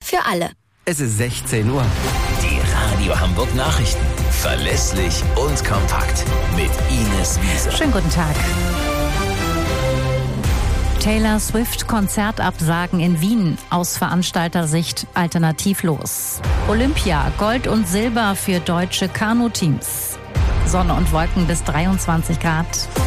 für alle. Es ist 16 Uhr. Die Radio Hamburg Nachrichten. Verlässlich und kompakt. Mit Ines Wiese. Schönen guten Tag. Taylor Swift Konzertabsagen in Wien. Aus Veranstaltersicht alternativlos. Olympia, Gold und Silber für deutsche Kanuteams. Sonne und Wolken bis 23 Grad.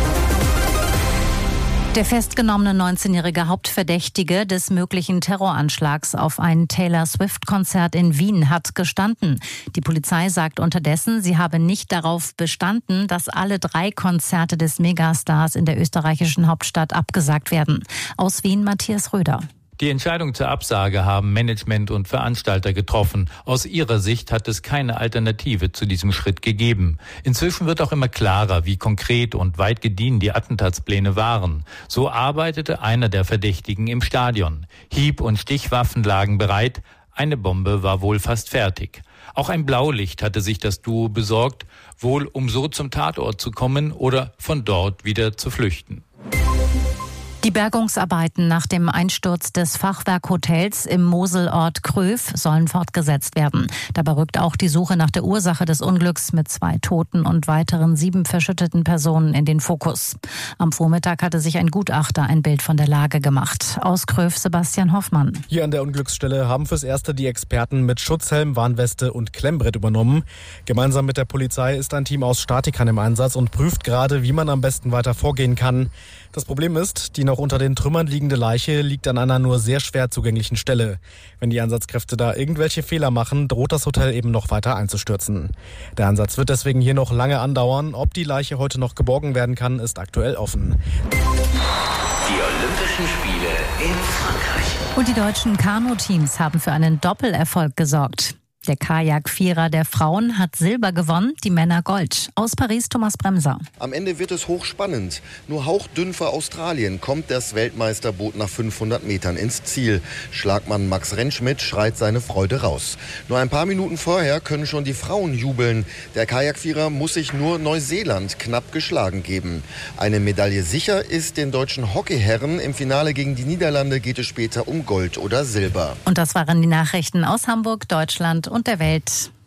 Der festgenommene 19-jährige Hauptverdächtige des möglichen Terroranschlags auf ein Taylor Swift-Konzert in Wien hat gestanden. Die Polizei sagt unterdessen, sie habe nicht darauf bestanden, dass alle 3 Konzerte des Megastars in der österreichischen Hauptstadt abgesagt werden. Aus Wien Matthias Röder. Die Entscheidung zur Absage haben Management und Veranstalter getroffen. Aus ihrer Sicht hat es keine Alternative zu diesem Schritt gegeben. Inzwischen wird auch immer klarer, wie konkret und weit gediehen die Attentatspläne waren. So arbeitete einer der Verdächtigen im Stadion. Hieb- und Stichwaffen lagen bereit. Eine Bombe war wohl fast fertig. Auch ein Blaulicht hatte sich das Duo besorgt, wohl um so zum Tatort zu kommen oder von dort wieder zu flüchten. Die Bergungsarbeiten nach dem Einsturz des Fachwerkhotels im Moselort Kröv sollen fortgesetzt werden. Dabei rückt auch die Suche nach der Ursache des Unglücks mit 2 Toten und weiteren 7 verschütteten Personen in den Fokus. Am Vormittag hatte sich ein Gutachter ein Bild von der Lage gemacht. Aus Kröv Sebastian Hoffmann. Hier an der Unglücksstelle haben fürs Erste die Experten mit Schutzhelm, Warnweste und Klemmbrett übernommen. Gemeinsam mit der Polizei ist ein Team aus Statikern im Einsatz und prüft gerade, wie man am besten weiter vorgehen kann. Das Problem ist, die noch unter den Trümmern liegende Leiche liegt an einer nur sehr schwer zugänglichen Stelle. Wenn die Einsatzkräfte da irgendwelche Fehler machen, droht das Hotel eben noch weiter einzustürzen. Der Einsatz wird deswegen hier noch lange andauern. Ob die Leiche heute noch geborgen werden kann, ist aktuell offen. Die Olympischen Spiele in Frankreich. Und die deutschen Kanuteams haben für einen Doppelerfolg gesorgt. Der Kajak-Vierer der Frauen hat Silber gewonnen, die Männer Gold. Aus Paris Thomas Bremser. Am Ende wird es hochspannend. Nur hauchdünn vor Australien kommt das Weltmeisterboot nach 500 Metern ins Ziel. Schlagmann Max Rentschmidt schreit seine Freude raus. Nur ein paar Minuten vorher können schon die Frauen jubeln. Der Kajakvierer muss sich nur Neuseeland knapp geschlagen geben. Eine Medaille sicher ist den deutschen Hockeyherren. Im Finale gegen die Niederlande geht es später um Gold oder Silber. Und das waren die Nachrichten aus Hamburg, Deutschland und der Welt.